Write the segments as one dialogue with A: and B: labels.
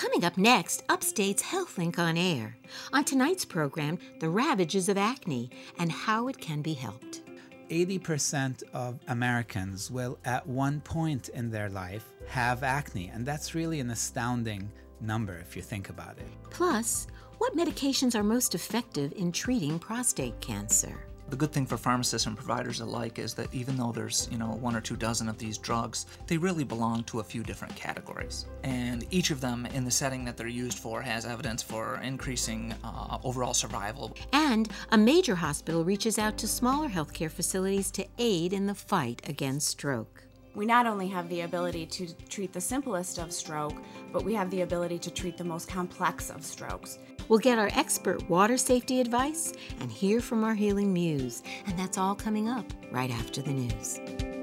A: Coming up next, Upstate's HealthLink on Air. On tonight's program, the ravages of acne and how it can be helped.
B: 80% of Americans will at one point in their life have acne, and that's really an astounding number if you think about it.
A: Plus, what medications are most effective in treating prostate cancer?
C: The good thing for pharmacists and providers alike is that even though there's, 1 or 2 dozen of these drugs, they really belong to a few different categories. And each of them, in the setting that they're used for, has evidence for increasing overall survival.
A: And a major hospital reaches out to smaller healthcare facilities to aid in the fight against stroke.
D: We not only have the ability to treat the simplest of stroke, but we have the ability to treat the most complex of strokes.
A: We'll get our expert water safety advice and hear from our healing muse. And that's all coming up right after the news.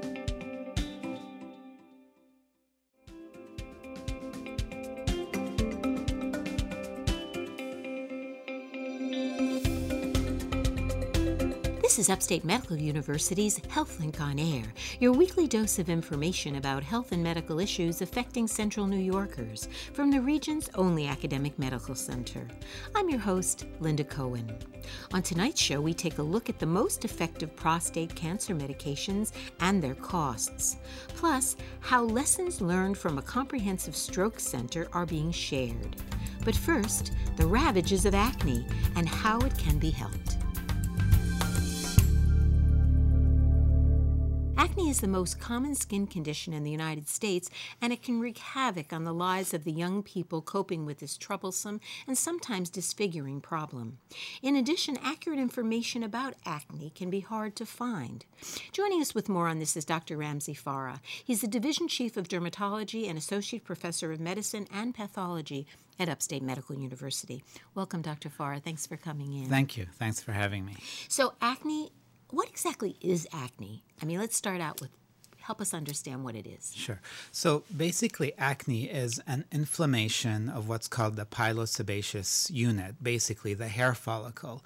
A: This is Upstate Medical University's HealthLink on Air, your weekly dose of information about health and medical issues affecting Central New Yorkers from the region's only academic medical center. I'm your host, Linda Cohen. On tonight's show, we take a look at the most effective prostate cancer medications and their costs, plus how lessons learned from a comprehensive stroke center are being shared. But first, the ravages of acne and how it can be helped. Acne is the most common skin condition in the United States, and it can wreak havoc on the lives of the young people coping with this troublesome and sometimes disfiguring problem. In addition, accurate information about acne can be hard to find. Joining us with more on this is Dr. Ramzi Farah. He's the Division Chief of Dermatology and Associate Professor of Medicine and Pathology at Upstate Medical University. Welcome, Dr. Farah. Thanks for coming in.
B: Thank you. Thanks for having me.
A: So acne, what exactly is acne? I mean, let's start out with, help us understand what it is.
B: Sure. So basically, acne is an inflammation of what's called the pilosebaceous unit, basically the hair follicle.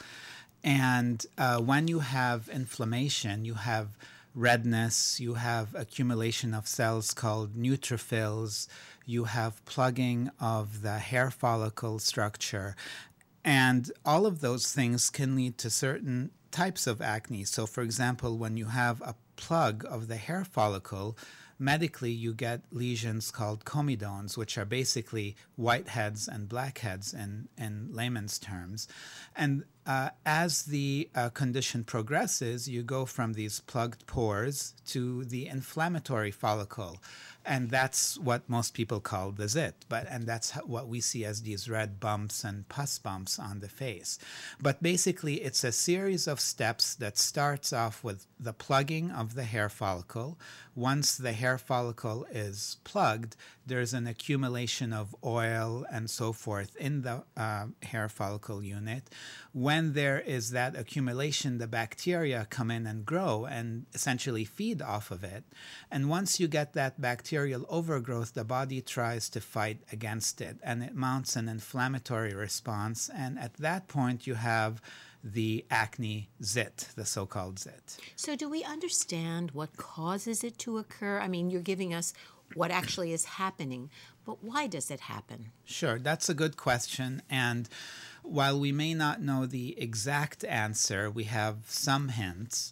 B: And when you have inflammation, you have redness, you have accumulation of cells called neutrophils, you have plugging of the hair follicle structure. And all of those things can lead to certain types of acne. So, for example, when you have a plug of the hair follicle, medically you get lesions called comedones, which are basically whiteheads and blackheads in layman's terms. And as the condition progresses, you go from these plugged pores to the inflammatory follicle. And that's what most people call the zit, and that's what we see as these red bumps and pus bumps on the face. But basically, it's a series of steps that starts off with the plugging of the hair follicle. Once the hair follicle is plugged, there's an accumulation of oil and so forth in the hair follicle unit. When there is that accumulation, the bacteria come in and grow and essentially feed off of it. And once you get that bacterial overgrowth, the body tries to fight against it, and it mounts an inflammatory response. And at that point, you have the acne zit, the so-called zit.
A: So do we understand what causes it to occur? I mean, you're giving us what actually is happening, but why does it happen?
B: Sure, that's a good question. And while we may not know the exact answer, we have some hints.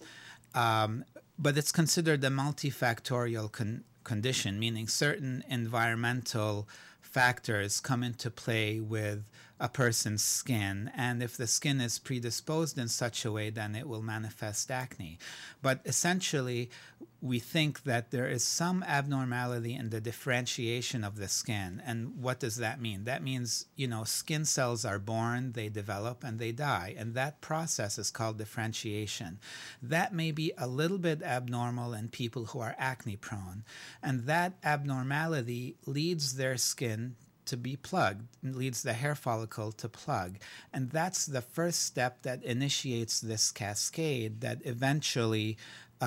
B: But it's considered a multifactorial condition, meaning certain environmental factors come into play with a person's skin, and if the skin is predisposed in such a way, then it will manifest acne. But essentially, we think that there is some abnormality in the differentiation of the skin. And what does that mean? That means, skin cells are born, they develop, and they die. And that process is called differentiation. That may be a little bit abnormal in people who are acne prone. And that abnormality leads their skin to be plugged, leads the hair follicle to plug. And that's the first step that initiates this cascade that eventually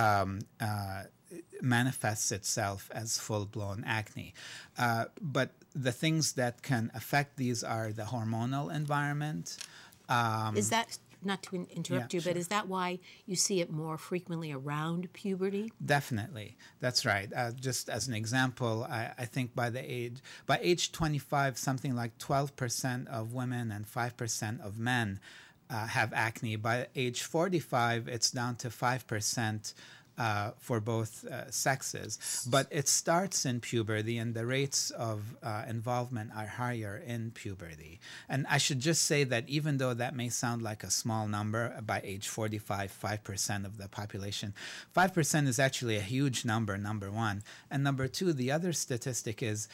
B: manifests itself as full-blown acne. But the things that can affect these are the hormonal environment.
A: Is that not to interrupt you,
B: sure.
A: but is that why you see it more frequently around puberty?
B: Definitely, that's right. Just as an example, I think by age 25, something like 12% of women and 5% of men have acne. By age 45, it's down to 5%. For both sexes. But it starts in puberty, and the rates of involvement are higher in puberty. And I should just say that even though that may sound like a small number, by age 45, 5% of the population, 5% is actually a huge number, number one. And number two, the other statistic is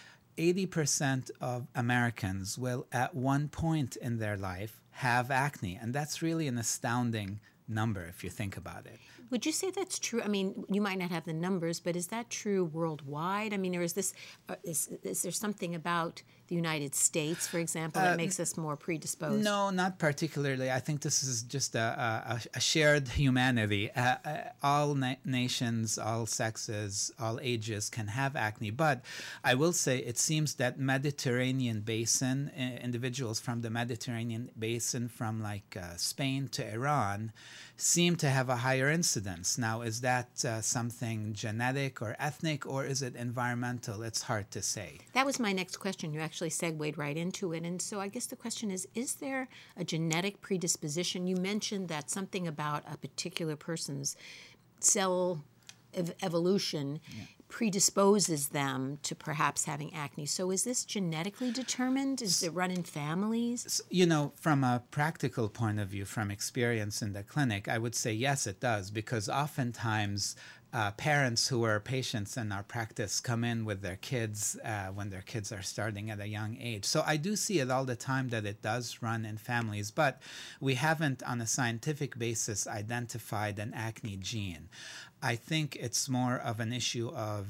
B: 80% of Americans will at one point in their life have acne. And that's really an astounding number if you think about it.
A: Would you say that's true? I mean, you might not have the numbers, but is that true worldwide? I mean, or is this is there something about the United States, for example, that makes us more predisposed?
B: No, not particularly. I think this is just a shared humanity. All nations, all sexes, all ages can have acne. But I will say it seems that Mediterranean basin, individuals from the Mediterranean basin from like Spain to Iran, seem to have a higher incidence. Now, is that something genetic or ethnic, or is it environmental? It's hard to say.
A: That was my next question. You actually segued right into it. And so I guess the question is there a genetic predisposition? You mentioned that something about a particular person's cell evolution predisposes them to perhaps having acne. So is this genetically determined? Is it run in families?
B: You know, from a practical point of view, from experience in the clinic, I would say yes, it does, because oftentimes parents who are patients in our practice come in with their kids when their kids are starting at a young age. So I do see it all the time that it does run in families, but we haven't on a scientific basis identified an acne gene. I think it's more of an issue of,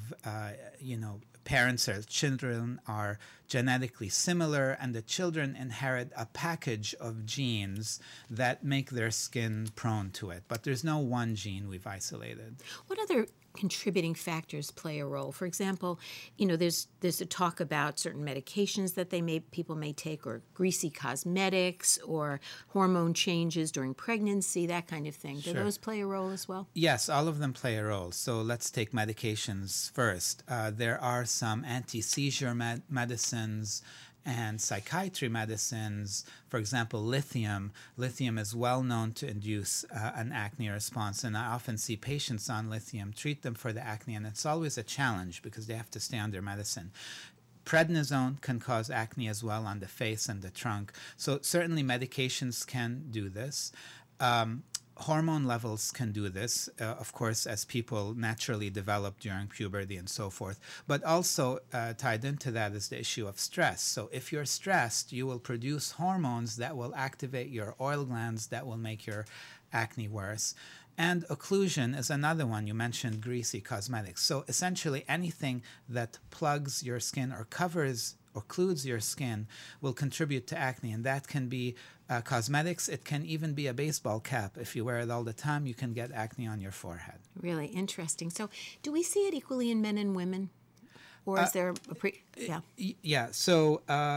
B: parents or children are genetically similar, and the children inherit a package of genes that make their skin prone to it. But there's no one gene we've isolated.
A: What other contributing factors play a role? For example, there's a talk about certain medications that people may take, or greasy cosmetics, or hormone changes during pregnancy, that kind of thing. Do those play a role as well?
B: Yes, all of them play a role. So let's take medications first. There are some anti-seizure medicines and psychiatry medicines. For example, lithium. Lithium is well known to induce an acne response, and I often see patients on lithium, treat them for the acne, and it's always a challenge because they have to stay on their medicine. Prednisone can cause acne as well on the face and the trunk. So certainly medications can do this. Hormone levels can do this, of course, as people naturally develop during puberty and so forth. But also tied into that is the issue of stress. So if you're stressed, you will produce hormones that will activate your oil glands that will make your acne worse. And occlusion is another one. You mentioned greasy cosmetics. So essentially anything that plugs your skin or covers occludes your skin will contribute to acne, and that can be cosmetics. It can even be a baseball cap. If you wear it all the time, you can get acne on your forehead.
A: Really interesting. So do we see it equally in men and women? Or is there
B: Yeah, so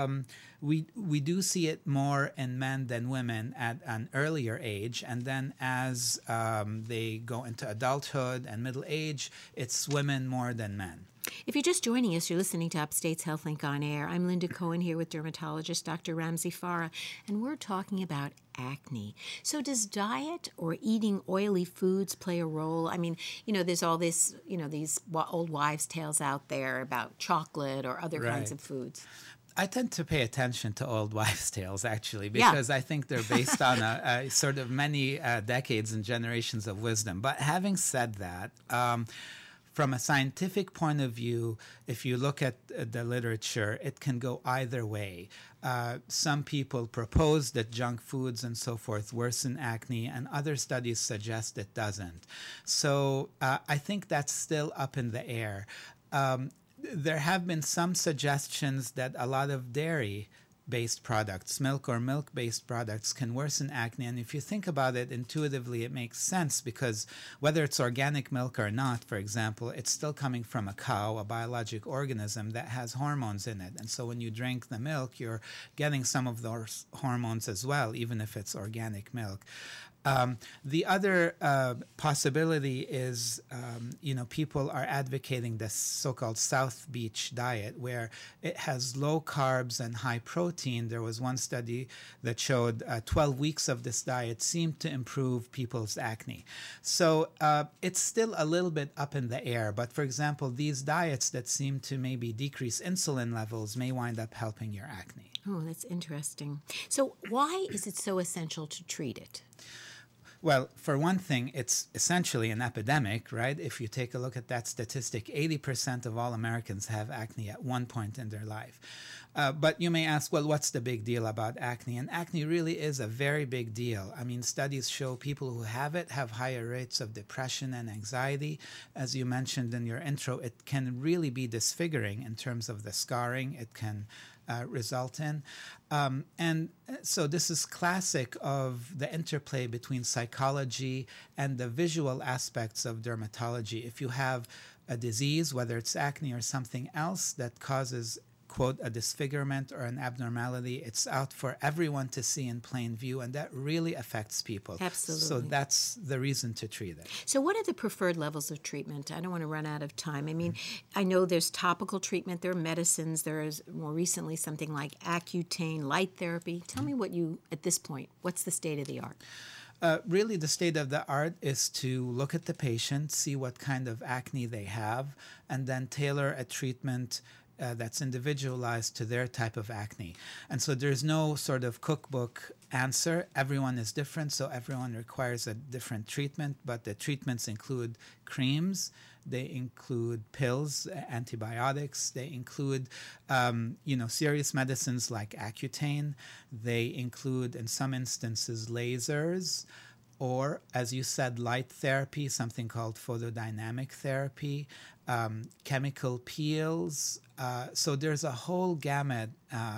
B: we do see it more in men than women at an earlier age, and then as they go into adulthood and middle age, it's women more than men.
A: If you're just joining us, you're listening to Upstate's HealthLink on Air. I'm Linda Cohen here with dermatologist Dr. Ramzi Farah, and we're talking about acne. So does diet or eating oily foods play a role? I mean, there's all this, these old wives' tales out there about chocolate or other kinds of foods.
B: I tend to pay attention to old wives' tales, actually, because I think they're based on a sort of many decades and generations of wisdom. But having said that, from a scientific point of view, if you look at the literature, it can go either way. Some people propose that junk foods and so forth worsen acne, and other studies suggest it doesn't. So I think that's still up in the air. There have been some suggestions that a lot of dairy based products, milk or milk-based products, can worsen acne. And if you think about it intuitively, it makes sense, because whether it's organic milk or not, for example, it's still coming from a cow, a biologic organism that has hormones in it. And so when you drink the milk, you're getting some of those hormones as well, even if it's organic milk. The other possibility is, people are advocating this so-called South Beach diet, where it has low carbs and high protein. There was one study that showed 12 weeks of this diet seemed to improve people's acne. So it's still a little bit up in the air. But for example, these diets that seem to maybe decrease insulin levels may wind up helping your acne.
A: Oh, that's interesting. So why is it so essential to treat it?
B: Well, for one thing, it's essentially an epidemic, right? If you take a look at that statistic, 80% of all Americans have acne at one point in their life. But you may ask, well, what's the big deal about acne? And acne really is a very big deal. I mean, studies show people who have it have higher rates of depression and anxiety. As you mentioned in your intro, it can really be disfiguring in terms of the scarring it can result in. And so this is classic of the interplay between psychology and the visual aspects of dermatology. If you have a disease, whether it's acne or something else that causes, quote, a disfigurement or an abnormality, it's out for everyone to see in plain view, and that really affects people.
A: Absolutely.
B: So that's the reason to treat it.
A: So what are the preferred levels of treatment? I don't want to run out of time. I mean, I know there's topical treatment, there are medicines, there is more recently something like Accutane, light therapy. Tell me what at this point, what's the state of the art?
B: Really, the state of the art is to look at the patient, see what kind of acne they have, and then tailor a treatment that's individualized to their type of acne. And so there's no sort of cookbook answer. Everyone is different, so everyone requires a different treatment, but the treatments include creams, they include pills, antibiotics, they include serious medicines like Accutane, they include, in some instances, lasers, or, as you said, light therapy, something called photodynamic therapy, chemical peels. So there's a whole gamut,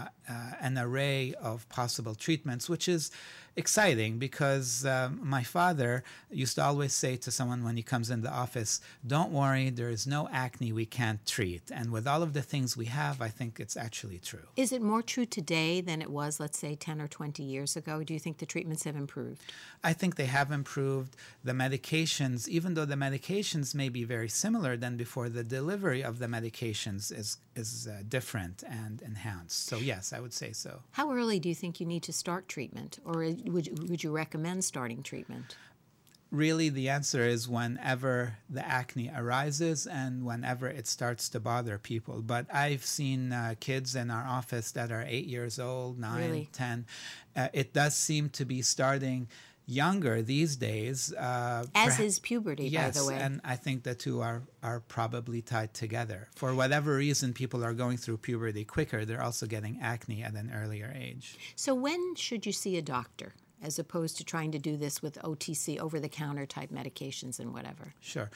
B: an array of possible treatments, which is exciting because my father used to always say to someone when he comes in the office, don't worry, there is no acne we can't treat. And with all of the things we have, I think it's actually true.
A: Is it more true today than it was, let's say, 10 or 20 years ago? Do you think the treatments have improved?
B: I think they have improved. The medications, even though the medications may be very similar than before, the delivery of the medications is different and enhanced. So yes, I would say so.
A: How early do you think you need to start treatment, or would you recommend starting treatment?
B: Really, the answer is whenever the acne arises and whenever it starts to bother people. But I've seen kids in our office that are 8 years old, 9,
A: really?
B: 10. It does seem to be starting younger these days.
A: As is puberty,
B: yes,
A: by the way.
B: And I think the two are probably tied together. For whatever reason, people are going through puberty quicker. They're also getting acne at an earlier age.
A: So when should you see a doctor, as opposed to trying to do this with OTC, over-the-counter type medications and whatever?
B: Sure.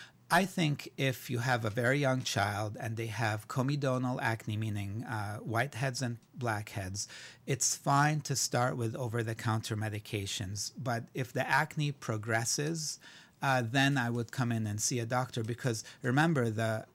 B: I think if you have a very young child and they have comedonal acne, meaning whiteheads and blackheads, it's fine to start with over-the-counter medications. But if the acne progresses, then I would come in and see a doctor, because remember, the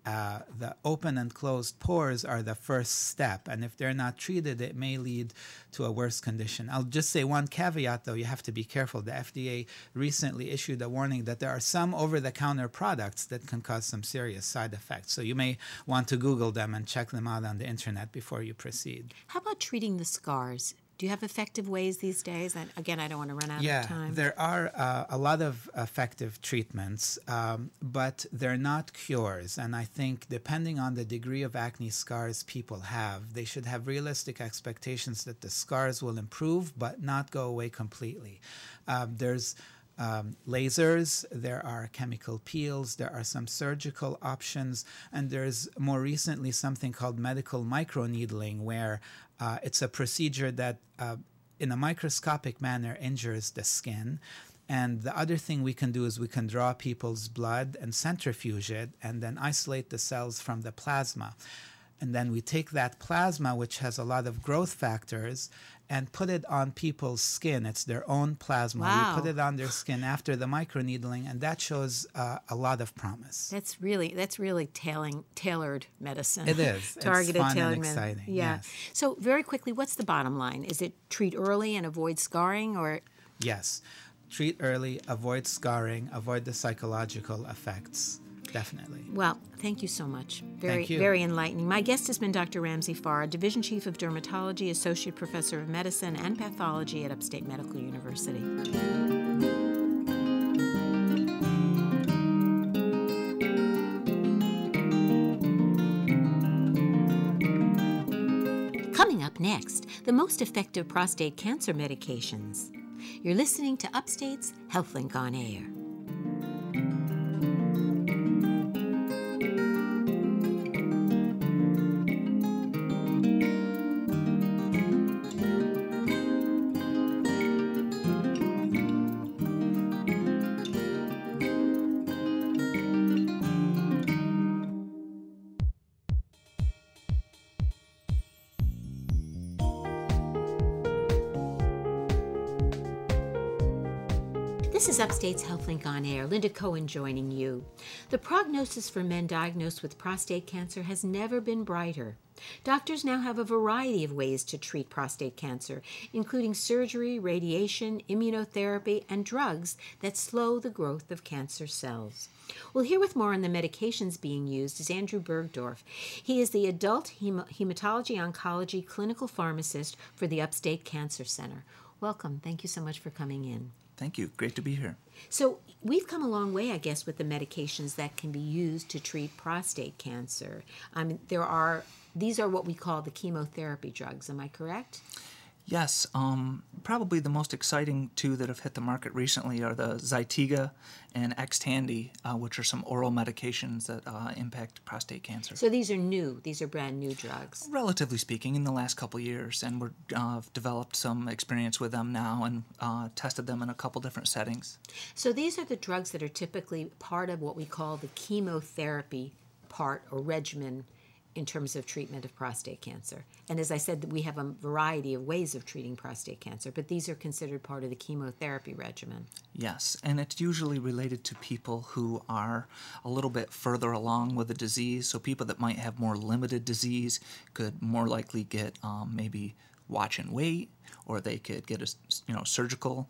B: open and closed pores are the first step, and if they're not treated, it may lead to a worse condition. I'll just say one caveat, though. You have to be careful. The FDA recently issued a warning that there are some over-the-counter products that can cause some serious side effects. So you may want to Google them and check them out on the internet before you proceed.
A: How about treating the scars? Do you have effective ways these days? And again, I don't want to run out of time.
B: Yeah, there are a lot of effective treatments, but they're not cures. And I think depending on the degree of acne scars people have, they should have realistic expectations that the scars will improve but not go away completely. There's lasers, there are chemical peels, there are some surgical options, and there's more recently something called medical microneedling, where it's a procedure that in a microscopic manner injures the skin. And the other thing we can do is we can draw people's blood and centrifuge it and then isolate the cells from the plasma. And then we take that plasma, which has a lot of growth factors, and put it on people's skin. It's their own plasma.
A: Wow.
B: We put it on their skin after the microneedling, and that shows a lot of promise.
A: That's really tailored medicine.
B: It is.
A: Targeted,
B: it's fun
A: tailored
B: and
A: medicine.
B: exciting.
A: Yeah.
B: Yes.
A: So very quickly, what's the bottom line? Is it treat early and avoid scarring, or?
B: Yes. Treat early, avoid scarring, avoid the psychological effects. Definitely.
A: Well, thank you so much.
B: Thank you.
A: Very enlightening. My guest has been Dr. Ramsey Farah, Division Chief of Dermatology, Associate Professor of Medicine and Pathology at Upstate Medical University. Coming up next, the most effective prostate cancer medications. You're listening to Upstate's HealthLink on Air. This is Upstate's HealthLink on Air. Linda Cohen joining you. The prognosis for men diagnosed with prostate cancer has never been brighter. Doctors now have a variety of ways to treat prostate cancer, including surgery, radiation, immunotherapy, and drugs that slow the growth of cancer cells. We'll hear with more on the medications being used is Andrew Bergdorf. He is the adult hematology oncology clinical pharmacist for the Upstate Cancer Center. Welcome. Thank you so much for coming in.
C: Thank you. Great to be here.
A: So we've come a long way, I guess, with the medications that can be used to treat prostate cancer. These are what we call the chemotherapy drugs. Am I correct?
C: Yes. Probably the most exciting two that have hit the market recently are the Zytiga and Xtandi, which are some oral medications that impact prostate cancer.
A: So these are new. These are brand new drugs.
C: Relatively speaking, in the last couple of years, and we've developed some experience with them now and tested them in a couple different settings.
A: So these are the drugs that are typically part of what we call the chemotherapy part or regimen in terms of treatment of prostate cancer. And as I said, we have a variety of ways of treating prostate cancer, but these are considered part of the chemotherapy regimen.
C: Yes, and it's usually related to people who are a little bit further along with the disease. So people that might have more limited disease could more likely get maybe watch and wait, or they could get a surgical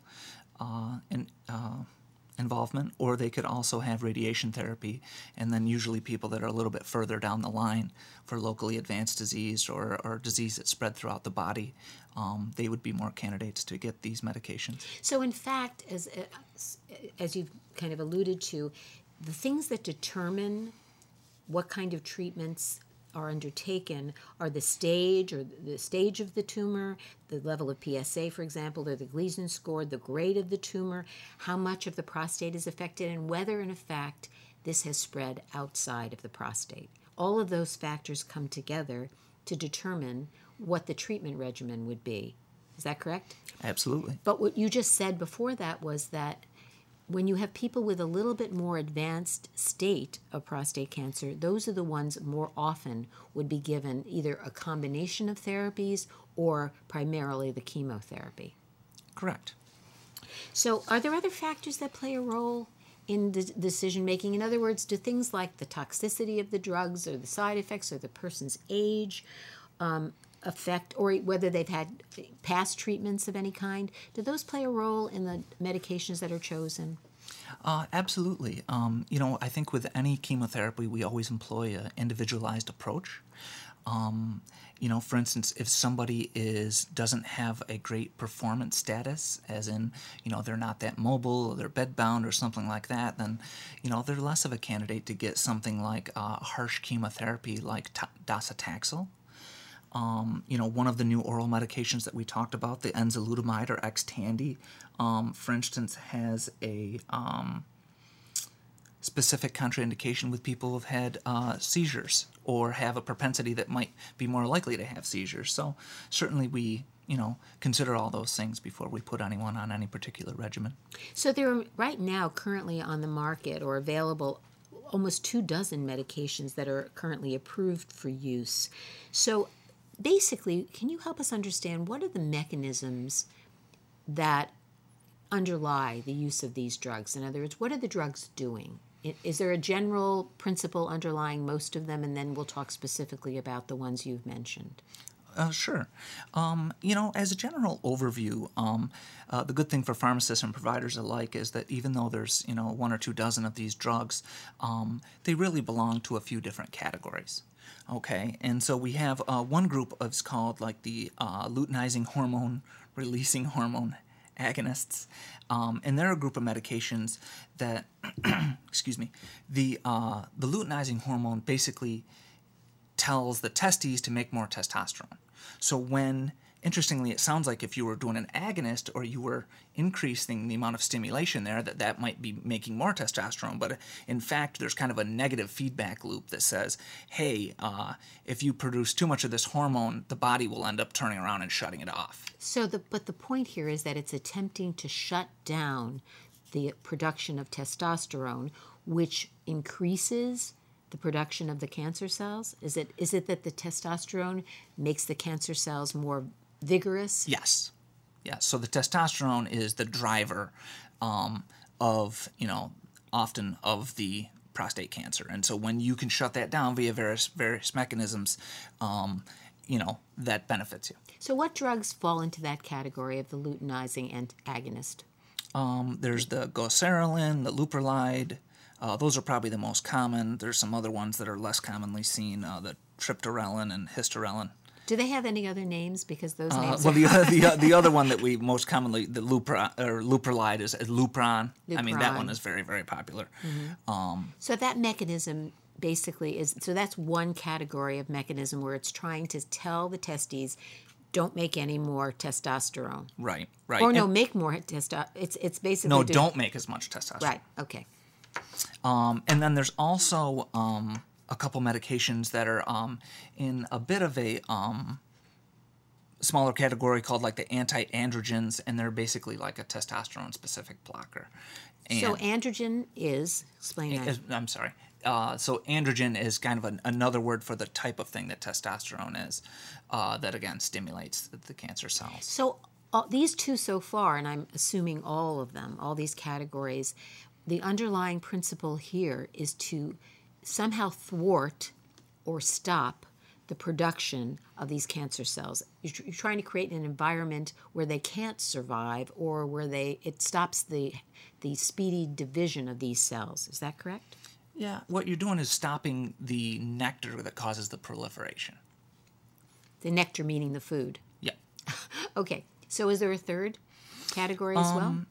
C: involvement, or they could also have radiation therapy, and then usually people that are a little bit further down the line for locally advanced disease or disease that's spread throughout the body, they would be more candidates to get these medications.
A: So in fact, as you've kind of alluded to, the things that determine what kind of treatments are undertaken are the stage of the tumor, the level of PSA, for example, or the Gleason score, the grade of the tumor, how much of the prostate is affected, and whether, in fact, this has spread outside of the prostate. All of those factors come together to determine what the treatment regimen would be. Is that correct?
C: Absolutely.
A: But what you just said before that was that when you have people with a little bit more advanced state of prostate cancer, those are the ones more often would be given either a combination of therapies or primarily the chemotherapy.
C: Correct.
A: So are there other factors that play a role in the decision making? In other words, do things like the toxicity of the drugs or the side effects or the person's age affect, or whether they've had past treatments of any kind, do those play a role in the medications that are chosen?
C: Absolutely. I think with any chemotherapy, we always employ an individualized approach. For instance, if somebody doesn't have a great performance status, as in, they're not that mobile, or they're bedbound or something like that, then, they're less of a candidate to get something like harsh chemotherapy like docetaxel. One of the new oral medications that we talked about, the enzalutamide or Xtandi, for instance, has a specific contraindication with people who've had seizures or have a propensity that might be more likely to have seizures. So certainly we, consider all those things before we put anyone on any particular regimen.
A: So there are right now currently on the market or available almost 24 medications that are currently approved for use. So basically, can you help us understand what are the mechanisms that underlie the use of these drugs? In other words, what are the drugs doing? Is there a general principle underlying most of them, and then we'll talk specifically about the ones you've mentioned?
C: Sure. As a general overview, the good thing for pharmacists and providers alike is that even though there's, 1 or 2 dozen of these drugs, they really belong to a few different categories. Okay, and so we have one group is called like the luteinizing hormone releasing hormone agonists, and they're a group of medications that, excuse me, the luteinizing hormone basically tells the testes to make more testosterone. So when, interestingly, it sounds like if you were doing an agonist or you were increasing the amount of stimulation there, that might be making more testosterone. But in fact, there's kind of a negative feedback loop that says, hey, if you produce too much of this hormone, the body will end up turning around and shutting it off.
A: But the point here is that it's attempting to shut down the production of testosterone, which increases the production of the cancer cells? Is it that the testosterone makes the cancer cells more vigorous?
C: Yes. So the testosterone is the driver of, often of the prostate cancer. And so when you can shut that down via various mechanisms, that benefits you.
A: So what drugs fall into that category of the luteinizing agonist?
C: There's the goserelin, the leuprolide. Those are probably the most common. There's some other ones that are less commonly seen, the triptorelin and hysterelin.
A: Do they have any other names? Because those names.
C: Well, the other one that we most commonly, the leuprolide is Lupron. I mean, that one is very, very popular.
A: Mm-hmm. So that mechanism basically is. So that's one category of mechanism where it's trying to tell the testes, don't make any more testosterone.
C: Right.
A: Or no, make more testosterone. It's basically.
C: No, don't make as much testosterone.
A: Right. Okay.
C: And then there's also a couple medications that are in a bit of a smaller category called like the anti-androgens, and they're basically like a testosterone-specific blocker. And
A: so androgen is, explain that.
C: I'm sorry. So androgen is kind of another word for the type of thing that testosterone is, that again stimulates the cancer cells.
A: So these two so far, and I'm assuming all of them, all these categories, the underlying principle here is to somehow thwart or stop the production of these cancer cells. You're trying to create an environment where they can't survive, or where it stops the speedy division of these cells. Is that correct?
C: Yeah. What you're doing is stopping the nectar that causes the proliferation.
A: The nectar meaning the food.
C: Yeah.
A: Okay. So is there a third category as well?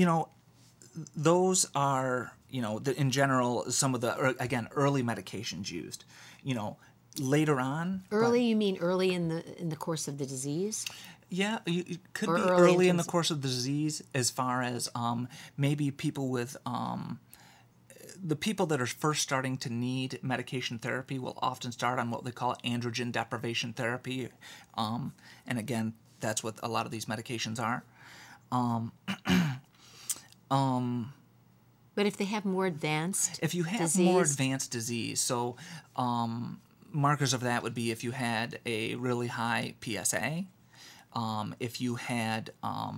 C: Those are, in general, some of the, early medications used. Later on.
A: Early, you mean early in the course of the disease?
C: Yeah, it could
A: Or
C: be early in the course of the disease, as far as maybe people with, the people that are first starting to need medication therapy will often start on what they call androgen deprivation therapy. And again, that's what a lot of these medications are.
A: But if they have more advanced
C: if you have
A: disease,
C: more advanced disease, so markers of that would be if you had a really high PSA, if you had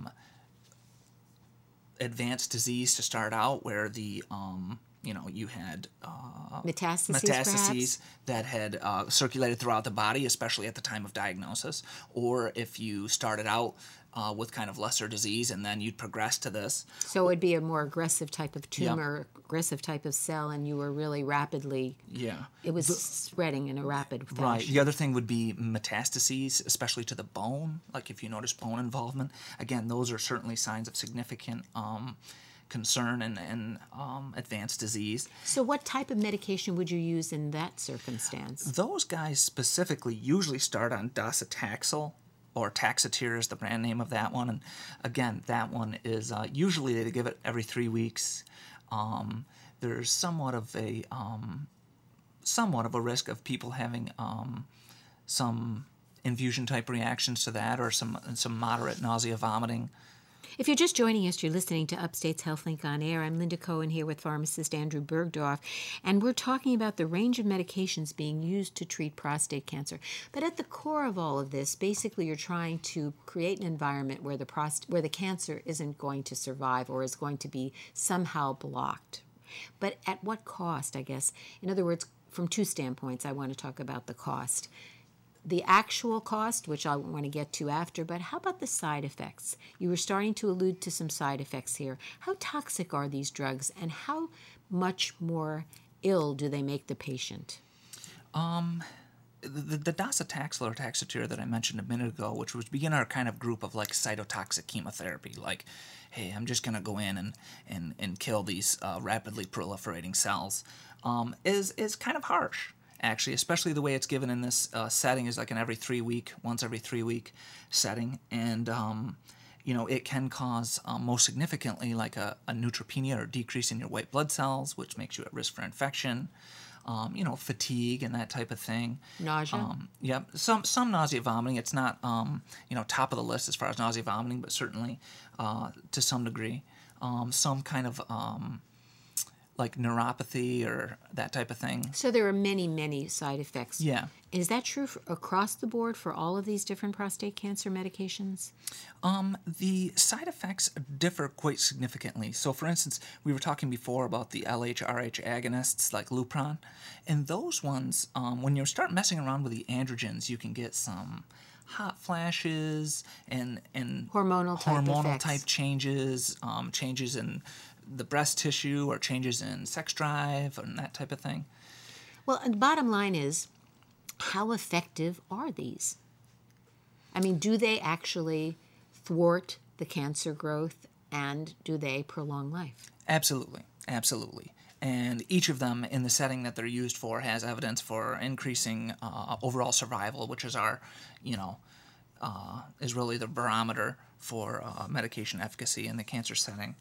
C: advanced disease to start out, where the you had
A: metastases
C: that had circulated throughout the body, especially at the time of diagnosis, or if you started out with kind of lesser disease and then you'd progress to this.
A: So it would be a more aggressive type of tumor, aggressive type of cell, and you were really rapidly.
C: Yeah.
A: It was spreading in a rapid fashion.
C: Right. The other thing would be metastases, especially to the bone. Like if you notice bone involvement, again, those are certainly signs of significant concern and advanced disease.
A: So what type of medication would you use in that circumstance?
C: Those guys specifically usually start on docetaxel, or Taxotere is the brand name of that one. And again, that one is usually they give it every 3 weeks. There's somewhat of a risk of people having some infusion type reactions to that, or some moderate nausea, vomiting.
A: If you're just joining us, you're listening to Upstate's HealthLink on Air. I'm Linda Cohen here with pharmacist Andrew Bergdorf, and we're talking about the range of medications being used to treat prostate cancer. But at the core of all of this, basically you're trying to create an environment where the cancer isn't going to survive or is going to be somehow blocked. But at what cost, I guess? In other words, from two standpoints, I want to talk about the cost. The actual cost, which I want to get to after, but how about the side effects? You were starting to allude to some side effects here. How toxic are these drugs, and how much more ill do they make the patient?
C: The docetaxel or Taxotere that I mentioned a minute ago, which was begin our kind of group of like cytotoxic chemotherapy, like, hey, I'm just going to go in and kill these rapidly proliferating cells, is kind of harsh. Actually, especially the way it's given in this setting is like an once every 3 week setting, and it can cause most significantly like a neutropenia or decrease in your white blood cells, which makes you at risk for infection. Fatigue and that type of thing.
A: Nausea.
C: Some nausea, vomiting. It's not top of the list as far as nausea, vomiting, but certainly to some degree. Some kind of like neuropathy or that type of thing.
A: So there are many, many side effects.
C: Yeah.
A: Is that true across the board for all of these different prostate cancer medications?
C: The side effects differ quite significantly. So, for instance, we were talking before about the LH-RH agonists like Lupron, and those ones, when you start messing around with the androgens, you can get some hot flashes and
A: hormonal
C: type changes, changes in the breast tissue or changes in sex drive and that type of thing.
A: Well, and the bottom line is, how effective are these? I mean, do they actually thwart the cancer growth, and do they prolong life?
C: Absolutely. And each of them in the setting that they're used for has evidence for increasing overall survival, which is is really the barometer for medication efficacy in the cancer setting.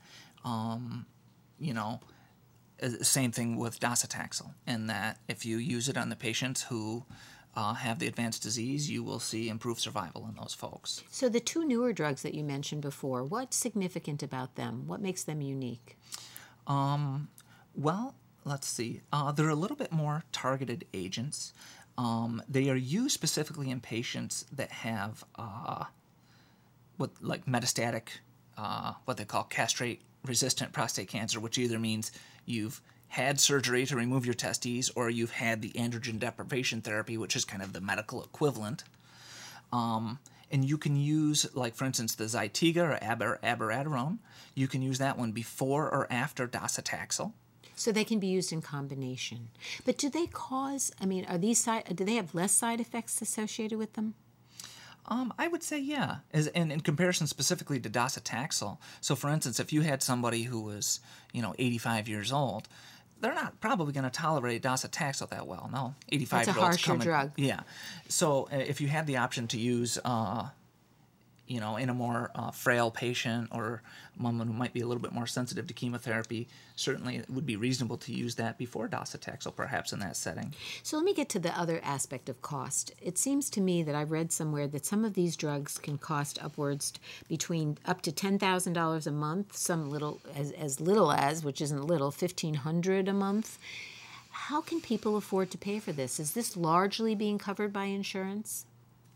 C: Same thing with docetaxel, in that if you use it on the patients who have the advanced disease, you will see improved survival in those folks.
A: So the two newer drugs that you mentioned before, what's significant about them? What makes them unique?
C: Well, let's see. They're a little bit more targeted agents. They are used specifically in patients that have metastatic, what they call castrate-resistant prostate cancer, which either means you've had surgery to remove your testes or you've had the androgen deprivation therapy, which is kind of the medical equivalent. And you can use, like, for instance, the Zytiga or abiraterone. You can use that one before or after docetaxel.
A: So they can be used in combination. But do they do they have less side effects associated with them?
C: I would say yeah, and in comparison specifically to docetaxel. So, for instance, if you had somebody who was, 85 years old, they're not probably going to tolerate docetaxel that well. No, 85-year-olds.
A: It's a harsher drug.
C: Yeah. So, if you had the option to use, in a more frail patient or someone who might be a little bit more sensitive to chemotherapy, certainly it would be reasonable to use that before docetaxel, perhaps in that setting.
A: So let me get to the other aspect of cost. It seems to me that I've read somewhere that some of these drugs can cost upwards between up to $10,000 a month, some as little as, which isn't little, $1,500 a month. How can people afford to pay for this? Is this largely being covered by insurance?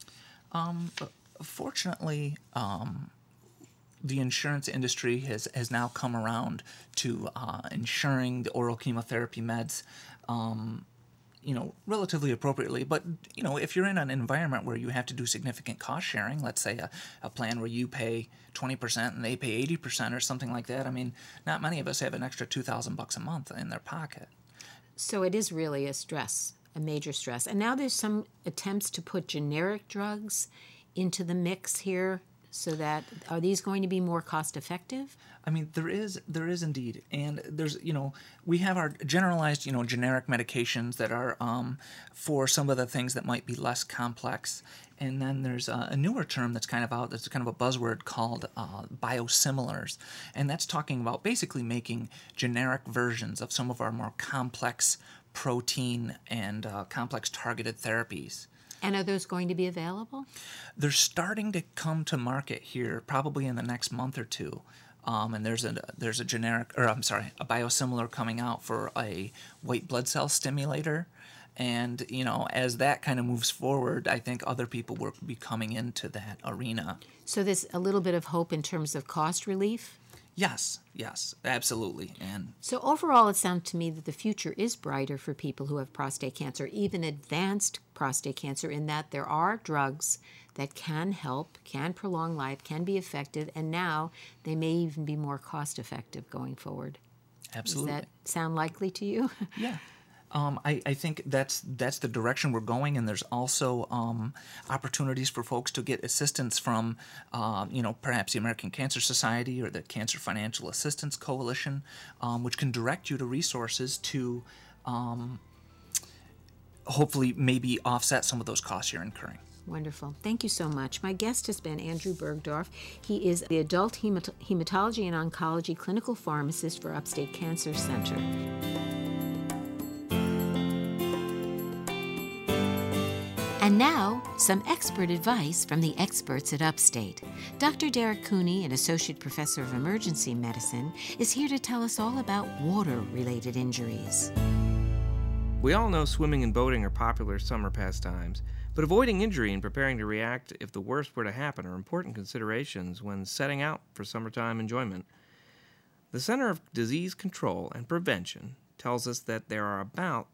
C: Fortunately, the insurance industry has now come around to insuring the oral chemotherapy meds, relatively appropriately. But, if you're in an environment where you have to do significant cost sharing, let's say a plan where you pay 20% and they pay 80% or something like that, I mean, not many of us have an extra $2,000 a month in their pocket.
A: So it is really a major stress. And now there's some attempts to put generic drugs into the mix here, so that are these going to be more cost effective?
C: I mean, there is indeed, and there's we have our generalized generic medications that are for some of the things that might be less complex, and then there's a newer term that's kind of out, that's kind of a buzzword called biosimilars, and that's talking about basically making generic versions of some of our more complex protein and complex targeted therapies.
A: And are those going to be available?
C: They're starting to come to market here probably in the next month or two. And there's a generic, or I'm sorry, a biosimilar coming out for a white blood cell stimulator. And, you know, as that kind of moves forward, I think other people will be coming into that arena.
A: So there's a little bit of hope in terms of cost relief?
C: Yes, absolutely. And
A: so overall, it sounds to me that the future is brighter for people who have prostate cancer, even advanced prostate cancer, in that there are drugs that can help, can prolong life, can be effective, and now they may even be more cost effective going forward.
C: Absolutely.
A: Does that sound likely to you?
C: Yeah. I think that's the direction we're going, and there's also opportunities for folks to get assistance from, perhaps the American Cancer Society or the Cancer Financial Assistance Coalition, which can direct you to resources to hopefully maybe offset some of those costs you're incurring.
A: Wonderful. Thank you so much. My guest has been Andrew Bergdorf. He is the Adult Hematology and Oncology Clinical Pharmacist for Upstate Cancer Center. And now, some expert advice from the experts at Upstate. Dr. Derek Cooney, an associate professor of emergency medicine, is here to tell us all about water-related injuries.
E: We all know swimming and boating are popular summer pastimes, but avoiding injury and preparing to react if the worst were to happen are important considerations when setting out for summertime enjoyment. The Center of Disease Control and Prevention tells us that there are about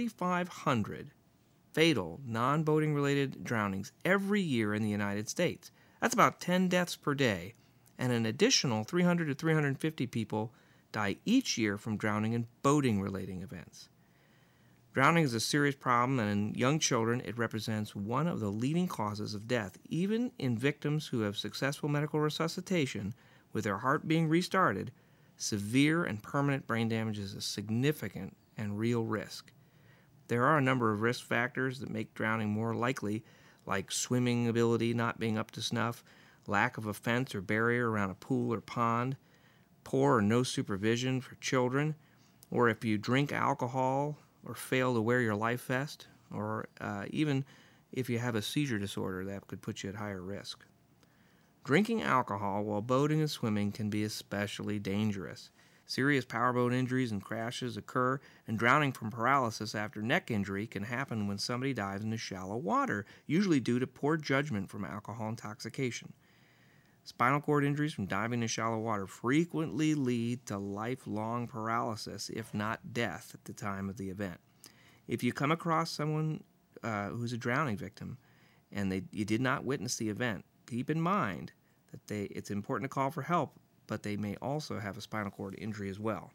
E: 3,500 fatal non-boating related drownings every year in the United States. That's about 10 deaths per day, and an additional 300 to 350 people die each year from drowning in boating related events. Drowning is a serious problem, and in young children it represents one of the leading causes of death. Even in victims who have successful medical resuscitation with their heart being restarted, severe and permanent brain damage is a significant and real risk. There are a number of risk factors that make drowning more likely, like swimming ability not being up to snuff, lack of a fence or barrier around a pool or pond, poor or no supervision for children, or if you drink alcohol or fail to wear your life vest, or even if you have a seizure disorder that could put you at higher risk. Drinking alcohol while boating and swimming can be especially dangerous. Serious powerboat injuries and crashes occur, and drowning from paralysis after neck injury can happen when somebody dives into shallow water, usually due to poor judgment from alcohol intoxication. Spinal cord injuries from diving into shallow water frequently lead to lifelong paralysis, if not death, at the time of the event. If you come across someone who's a drowning victim and you did not witness the event, keep in mind that it's important to call for help, but they may also have a spinal cord injury as well.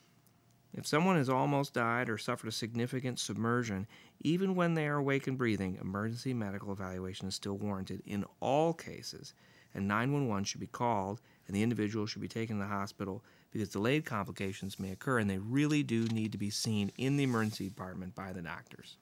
E: If someone has almost died or suffered a significant submersion, even when they are awake and breathing, emergency medical evaluation is still warranted in all cases, and 911 should be called, and the individual should be taken to the hospital because delayed complications may occur, and they really do need to be seen in the emergency department by the doctors.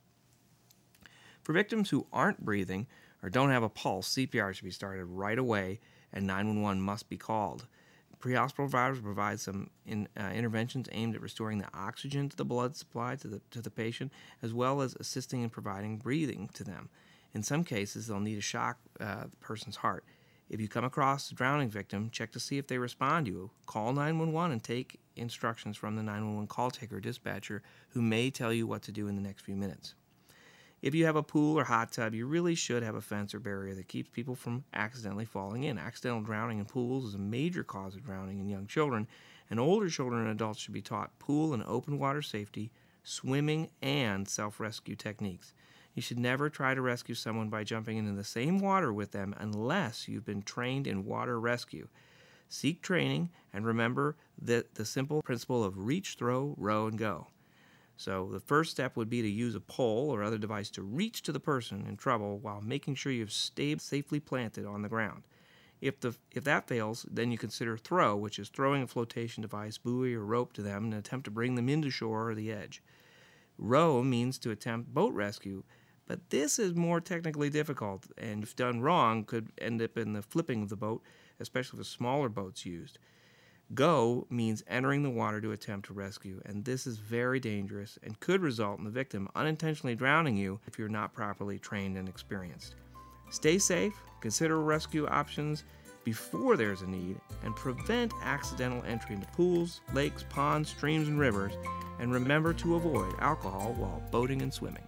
E: For victims who aren't breathing or don't have a pulse, CPR should be started right away, and 911 must be called. Pre-hospital providers provide some interventions aimed at restoring the oxygen to the blood supply to the patient, as well as assisting in providing breathing to them. In some cases, they'll need to shock the person's heart. If you come across a drowning victim, check to see if they respond to you. Call 911 and take instructions from the 911 call taker or dispatcher, who may tell you what to do in the next few minutes. If you have a pool or hot tub, you really should have a fence or barrier that keeps people from accidentally falling in. Accidental drowning in pools is a major cause of drowning in young children, and older children and adults should be taught pool and open water safety, swimming, and self-rescue techniques. You should never try to rescue someone by jumping into the same water with them unless you've been trained in water rescue. Seek training, and remember that the simple principle of reach, throw, row, and go. So the first step would be to use a pole or other device to reach to the person in trouble while making sure you've stayed safely planted on the ground. If that fails, then you consider throw, which is throwing a flotation device, buoy, or rope to them in an attempt to bring them into shore or the edge. Row means to attempt boat rescue, but this is more technically difficult, and if done wrong, could end up in the flipping of the boat, especially if a smaller boat's used. Go means entering the water to attempt to rescue, and this is very dangerous and could result in the victim unintentionally drowning you if you're not properly trained and experienced. Stay safe, consider rescue options before there's a need, and prevent accidental entry into pools, lakes, ponds, streams, and rivers, and remember to avoid alcohol while boating and swimming.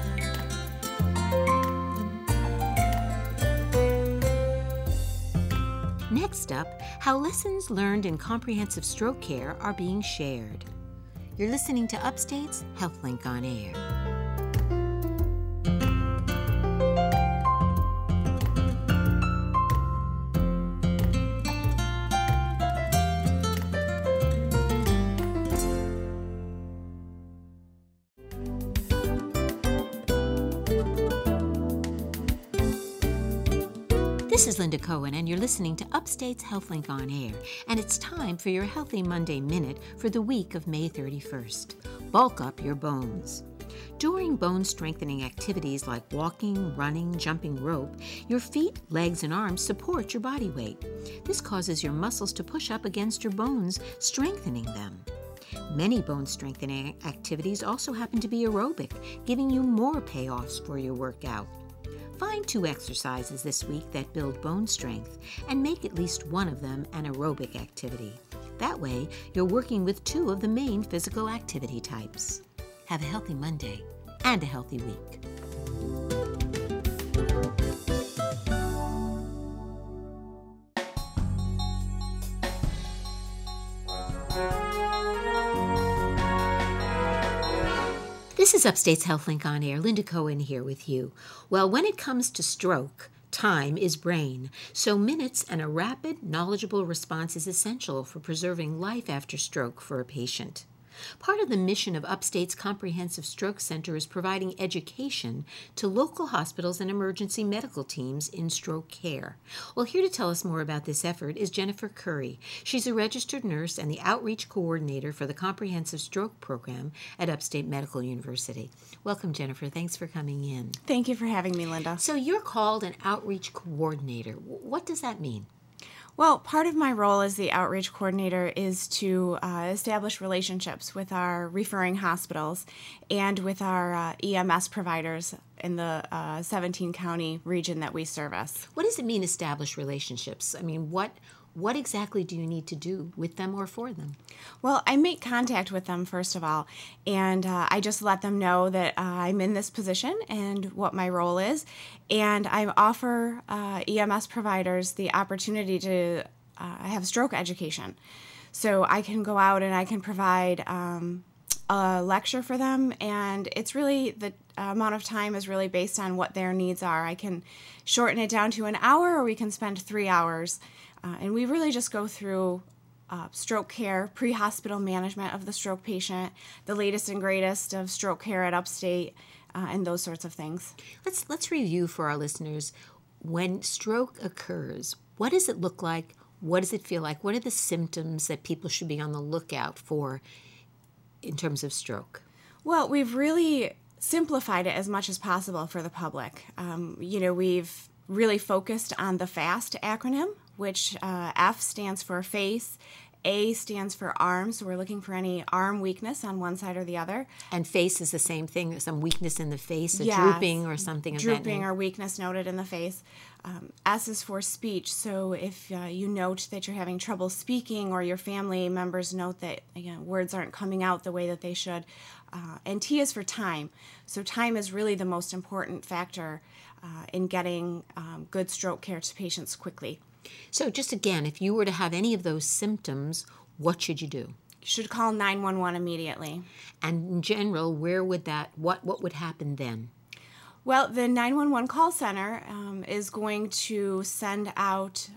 A: Next up, how lessons learned in comprehensive stroke care are being shared. You're listening to Upstate's HealthLink on Air. This is Linda Cohen, and you're listening to Upstate's HealthLink on Air, and it's time for your Healthy Monday Minute for the week of May 31st. Bulk up your bones. During bone-strengthening activities like walking, running, jumping rope, your feet, legs, and arms support your body weight. This causes your muscles to push up against your bones, strengthening them. Many bone-strengthening activities also happen to be aerobic, giving you more payoffs for your workout. Find 2 exercises this week that build bone strength and make at least one of them an aerobic activity. That way, you're working with 2 of the main physical activity types. Have a healthy Monday and a healthy week. This is Upstate's HealthLink on Air. Linda Cohen here with you. Well, when it comes to stroke, time is brain. So minutes and a rapid, knowledgeable response is essential for preserving life after stroke for a patient. Part of the mission of Upstate's Comprehensive Stroke Center is providing education to local hospitals and emergency medical teams in stroke care. Well, here to tell us more about this effort is Jennifer Curry. She's a registered nurse and the outreach coordinator for the Comprehensive Stroke Program at Upstate Medical University. Welcome, Jennifer. Thanks for coming in.
D: Thank you for having me, Linda.
A: So you're called an outreach coordinator. What does that mean?
D: Well, part of my role as the outreach coordinator is to establish relationships with our referring hospitals and with our EMS providers in the 17-county region that we service.
A: What does it mean, establish relationships? I mean, what exactly do you need to do with them or for them?
D: Well, I make contact with them, first of all, and I just let them know that I'm in this position and what my role is, and I offer EMS providers the opportunity to have stroke education. So I can go out and I can provide a lecture for them, and it's really the amount of time is really based on what their needs are. I can shorten it down to an hour, or we can spend 3 hours. And we really just go through stroke care, pre-hospital management of the stroke patient, the latest and greatest of stroke care at Upstate, and those sorts of things.
A: Let's review for our listeners. When stroke occurs, what does it look like? What does it feel like? What are the symptoms that people should be on the lookout for in terms of stroke?
D: Well, we've really simplified it as much as possible for the public. We've really focused on the FAST acronym, which F stands for face, A stands for arms. So we're looking for any arm weakness on one side or the other.
A: And face is the same thing, some weakness in the face,
D: yes,
A: drooping or something of that nature.
D: Drooping or weakness noted in the face. S is for speech. So if you note that you're having trouble speaking, or your family members note that words aren't coming out the way that they should. And T is for time. So time is really the most important factor in getting good stroke care to patients quickly.
A: So just again, if you were to have any of those symptoms, what should you do?
D: You should call 911 immediately. And
A: in general, where would what would happen then?
D: Well, the 911 call center is going to send out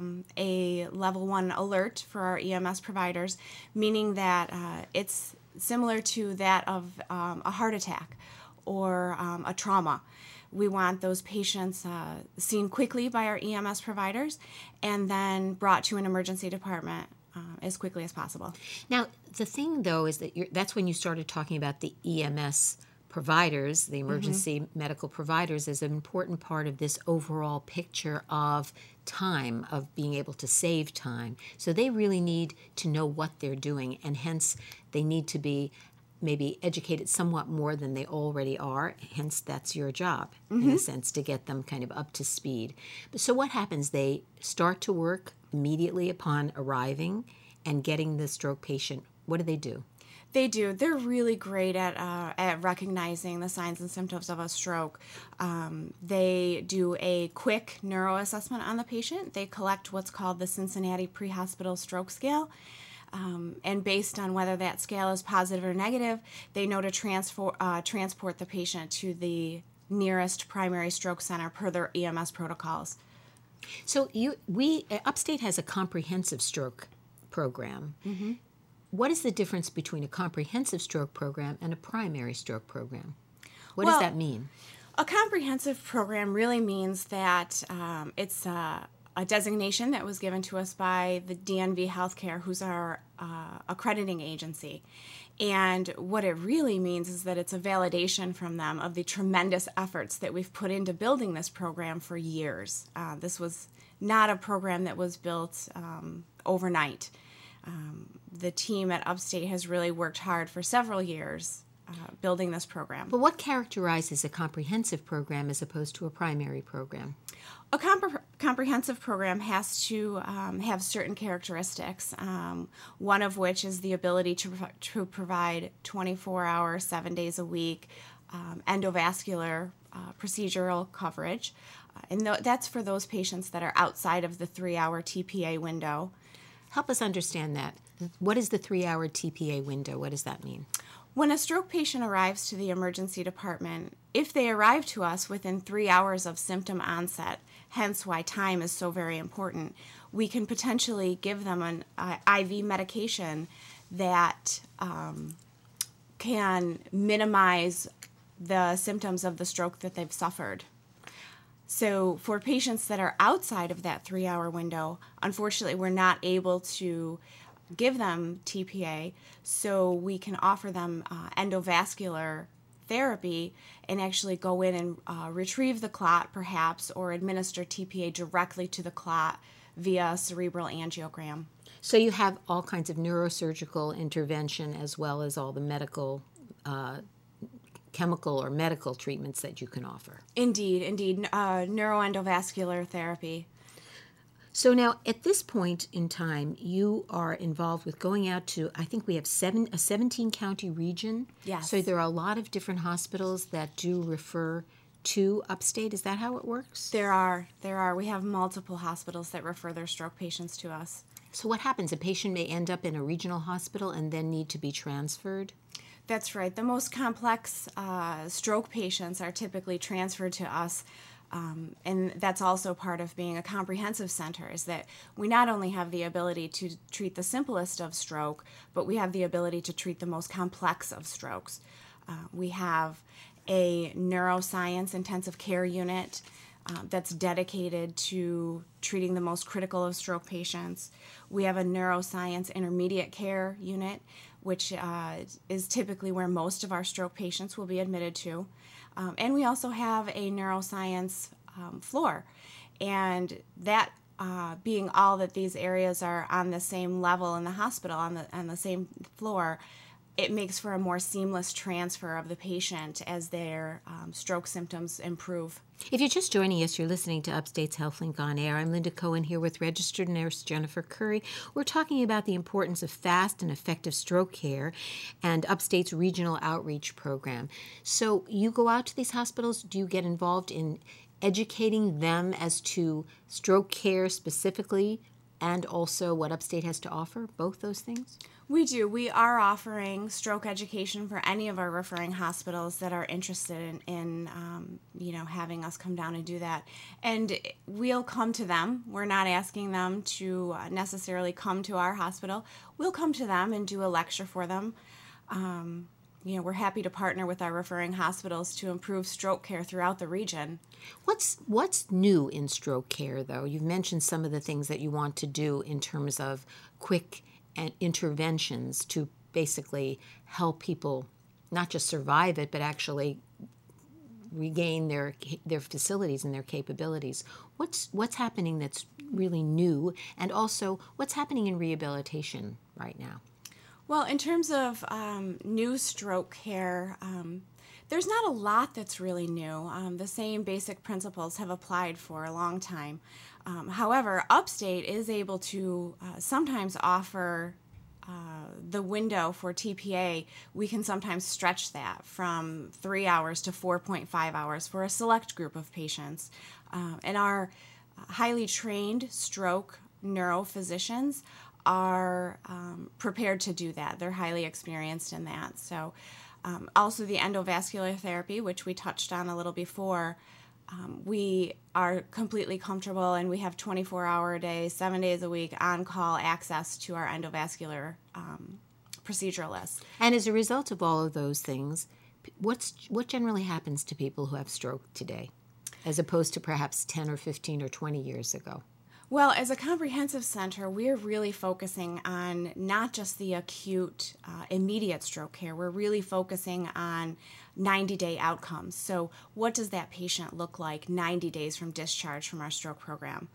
D: a level 1 alert for our EMS providers, meaning that it's similar to that of a heart attack or a trauma. We want those patients seen quickly by our EMS providers and then brought to an emergency department as quickly as possible.
A: Now, the thing, though, is that that's when you started talking about the EMS providers, the emergency medical providers, is an important part of this overall picture of time, of being able to save time. So they really need to know what they're doing, and hence they need to be maybe educated somewhat more than they already are. Hence, that's your job, in a sense, to get them kind of up to speed. So what happens? They start to work immediately upon arriving and getting the stroke patient. What do they do?
D: They do. They're really great at recognizing the signs and symptoms of a stroke. They do a quick neuro assessment on the patient. They collect what's called the Cincinnati Pre-Hospital Stroke Scale. And based on whether that scale is positive or negative, they know to transport the patient to the nearest primary stroke center per their EMS protocols.
A: So Upstate has a comprehensive stroke program. What is the difference between a comprehensive stroke program and a primary stroke program? What does that mean?
D: A comprehensive program really means that it's a designation that was given to us by the DNV Healthcare, who's our accrediting agency. And what it really means is that it's a validation from them of the tremendous efforts that we've put into building this program for years. This was not a program that was built overnight. The team at Upstate has really worked hard for several years building this program.
A: But what characterizes a comprehensive program as opposed to a primary program?
D: A comprehensive program has to have certain characteristics, one of which is the ability to provide 24-hour, 7 days a week endovascular procedural coverage. And that's for those patients that are outside of the 3-hour TPA window.
A: Help us understand that. What is the 3-hour TPA window? What does that mean?
D: When a stroke patient arrives to the emergency department, if they arrive to us within 3 hours of symptom onset, hence why time is so very important, we can potentially give them an IV medication that can minimize the symptoms of the stroke that they've suffered. So for patients that are outside of that 3-hour window, unfortunately, we're not able to give them TPA, so we can offer them endovascular therapy and actually go in and retrieve the clot, perhaps, or administer TPA directly to the clot via cerebral angiogram.
A: So you have all kinds of neurosurgical intervention as well as all the medical chemical or medical treatments that you can offer.
D: Indeed, neuroendovascular therapy.
A: So now, at this point in time, you are involved with going out to, I think we have a 17-county region.
D: Yes.
A: So there are a lot of different hospitals that do refer to Upstate. Is that how it works?
D: There are. We have multiple hospitals that refer their stroke patients to us.
A: So what happens? A patient may end up in a regional hospital and then need to be transferred?
D: That's right. The most complex stroke patients are typically transferred to us. And that's also part of being a comprehensive center, is that we not only have the ability to treat the simplest of stroke, but we have the ability to treat the most complex of strokes. We have a neuroscience intensive care unit that's dedicated to treating the most critical of stroke patients. We have a neuroscience intermediate care unit, which is typically where most of our stroke patients will be admitted to. And we also have a neuroscience floor. And that being all that these areas are on the same level in the hospital, on the same floor, it makes for a more seamless transfer of the patient as their stroke symptoms improve.
A: If you're just joining us, you're listening to Upstate's HealthLink on Air. I'm Linda Cohen here with registered nurse Jennifer Curry. We're talking about the importance of fast and effective stroke care and Upstate's regional outreach program. So you go out to these hospitals. Do you get involved in educating them as to stroke care specifically and also what Upstate has to offer, both those things?
D: We do. We are offering stroke education for any of our referring hospitals that are interested in having us come down and do that. And we'll come to them. We're not asking them to necessarily come to our hospital. We'll come to them and do a lecture for them. We're happy to partner with our referring hospitals to improve stroke care throughout the region.
A: What's new in stroke care, though? You've mentioned some of the things that you want to do in terms of quick and interventions to basically help people not just survive it, but actually regain their facilities and their capabilities. What's happening that's really new, and also what's happening in rehabilitation right now?
D: Well, in terms of new stroke care, there's not a lot that's really new. The same basic principles have applied for a long time. However, Upstate is able to sometimes offer the window for TPA. We can sometimes stretch that from 3 hours to 4.5 hours for a select group of patients. And our highly trained stroke neurophysicians are prepared to do that. They're highly experienced in that. So also the endovascular therapy, which we touched on a little before, we are completely comfortable, and we have 24-hour a day, 7 days a week on-call access to our endovascular proceduralists.
A: And as a result of all of those things, what generally happens to people who have stroke today, as opposed to perhaps 10 or 15 or 20 years ago?
D: Well, as a comprehensive center, we're really focusing on not just the acute, immediate stroke care. We're really focusing on 90-day outcomes. So what does that patient look like 90 days from discharge from our stroke program?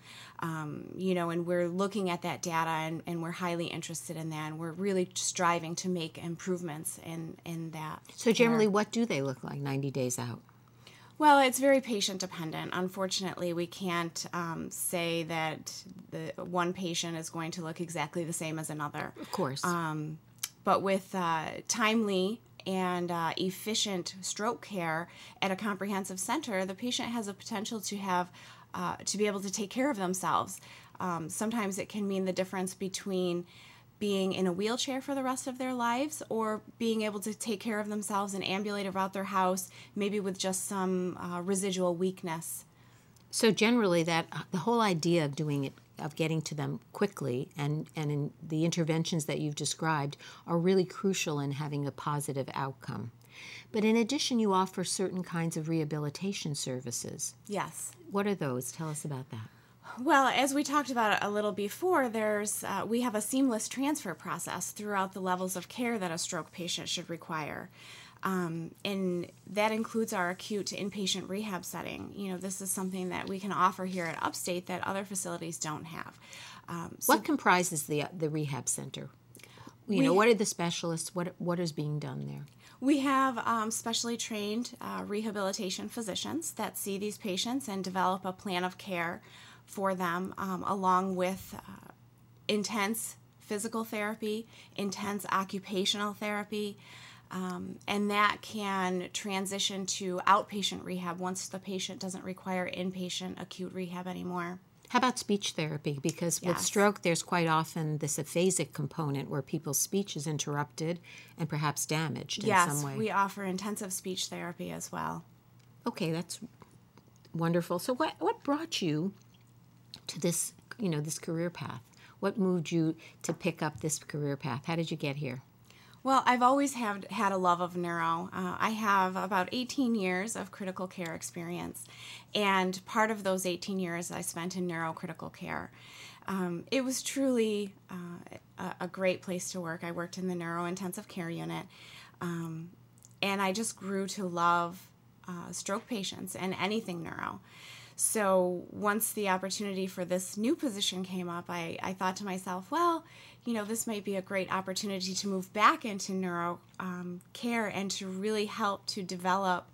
D: And we're looking at that data, and we're highly interested in that, and we're really striving to make improvements in that.
A: So generally, what do they look like 90 days out?
D: Well, it's very patient dependent. Unfortunately, we can't say that the one patient is going to look exactly the same as another.
A: Of course.
D: But with timely and efficient stroke care at a comprehensive center, the patient has a potential to have to be able to take care of themselves. Sometimes it can mean the difference between being in a wheelchair for the rest of their lives or being able to take care of themselves and ambulate about their house, maybe with just some residual weakness.
A: So generally, that the whole idea of doing it, of getting to them quickly, and in the interventions that you've described are really crucial in having a positive outcome. But in addition, you offer certain kinds of rehabilitation services.
D: Yes.
A: What are those? Tell us about that.
D: Well, as we talked about a little before, we have a seamless transfer process throughout the levels of care that a stroke patient should require. And that includes our acute inpatient rehab setting. This is something that we can offer here at Upstate that other facilities don't have.
A: What comprises the rehab center? What are the specialists? What is being done there?
D: We have specially trained rehabilitation physicians that see these patients and develop a plan of care for them, along with intense physical therapy, intense occupational therapy, and that can transition to outpatient rehab once the patient doesn't require inpatient acute rehab anymore.
A: How about speech therapy? Because with stroke, there's quite often this aphasic component where people's speech is interrupted and perhaps damaged in some way.
D: Yes, we offer intensive speech therapy as well.
A: Okay, that's wonderful. So what brought you to this, this career path? What moved you to pick up this career path? How did you get here?
D: Well, I've always had a love of neuro. I have about 18 years of critical care experience, and part of those 18 years I spent in neurocritical care. It was truly a great place to work. I worked in the neurointensive care unit, and I just grew to love stroke patients and anything neuro. So once the opportunity for this new position came up, I thought to myself, well, this might be a great opportunity to move back into neuro care and to really help to develop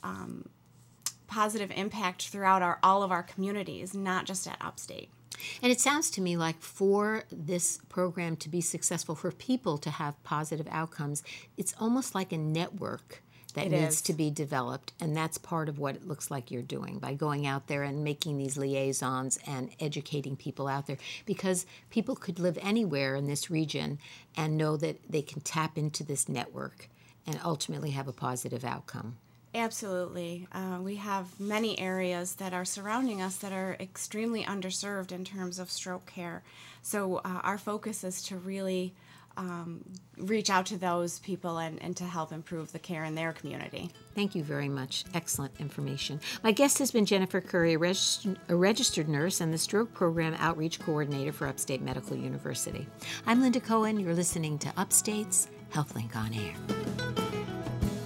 D: positive impact throughout all of our communities, not just at Upstate.
A: And it sounds to me like for this program to be successful, for people to have positive outcomes, it's almost like a network that needs to be developed, and that's part of what it looks like you're doing by going out there and making these liaisons and educating people out there, because people could live anywhere in this region and know that they can tap into this network and ultimately have a positive outcome.
D: Absolutely. We have many areas that are surrounding us that are extremely underserved in terms of stroke care. So our focus is to really reach out to those people and to help improve the care in their community.
A: Thank you very much. Excellent information. My guest has been Jennifer Curry, a registered nurse and the Stroke Program Outreach Coordinator for Upstate Medical University. I'm Linda Cohen. You're listening to Upstate's HealthLink on Air.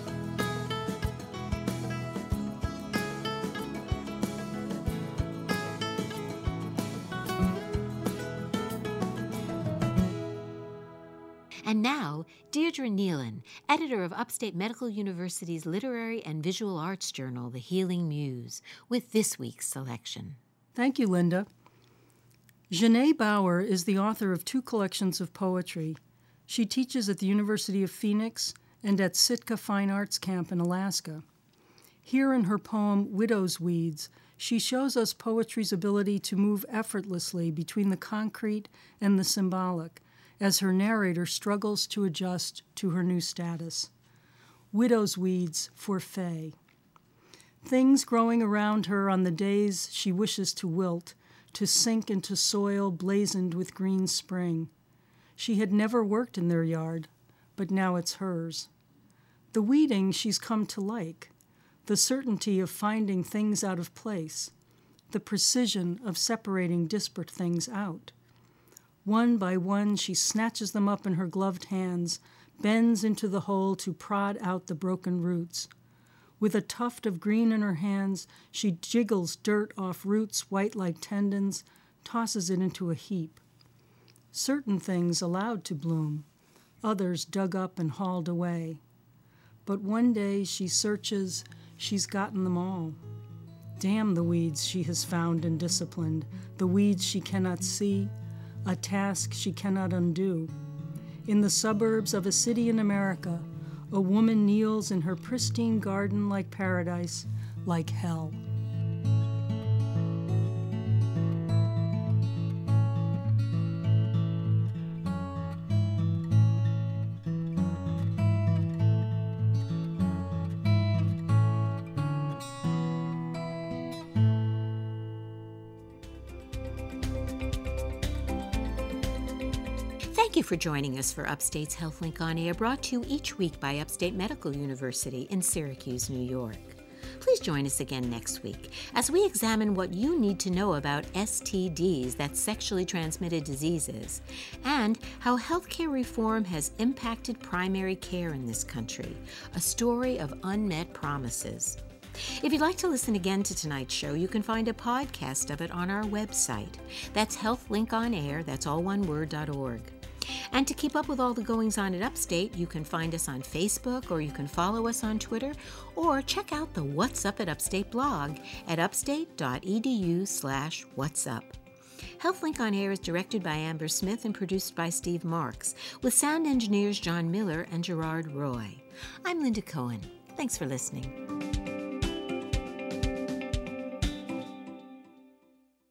A: And now, Deirdre Nealon, editor of Upstate Medical University's literary and visual arts journal, The Healing Muse, with this week's selection.
F: Thank you, Linda. Janae Bauer is the author of 2 collections of poetry. She teaches at the University of Phoenix and at Sitka Fine Arts Camp in Alaska. Here in her poem, Widow's Weeds, she shows us poetry's ability to move effortlessly between the concrete and the symbolic as her narrator struggles to adjust to her new status. Widow's Weeds for Faye. Things growing around her on the days she wishes to wilt, to sink into soil blazoned with green spring. She had never worked in their yard, but now it's hers. The weeding she's come to like, the certainty of finding things out of place, the precision of separating disparate things out. One by one, she snatches them up in her gloved hands, bends into the hole to prod out the broken roots. With a tuft of green in her hands, she jiggles dirt off roots white like tendons, tosses it into a heap. Certain things allowed to bloom, others dug up and hauled away. But one day she searches, she's gotten them all. Damn the weeds she has found and disciplined, the weeds she cannot see, a task she cannot undo. In the suburbs of a city in America, a woman kneels in her pristine garden like paradise, like hell.
A: Thank you for joining us for Upstate's HealthLink on Air, brought to you each week by Upstate Medical University in Syracuse, New York. Please join us again next week as we examine what you need to know about STDs, that's sexually transmitted diseases, and how healthcare reform has impacted primary care in this country, a story of unmet promises. If you'd like to listen again to tonight's show, you can find a podcast of it on our website. That's HealthLinkOnAir, that's all one word.org. And to keep up with all the goings-on at Upstate, you can find us on Facebook, or you can follow us on Twitter, or check out the What's Up at Upstate blog at upstate.edu/whatsup. HealthLink on Air is directed by Amber Smith and produced by Steve Marks, with sound engineers John Miller and Gerard Roy. I'm Linda Cohen. Thanks for listening.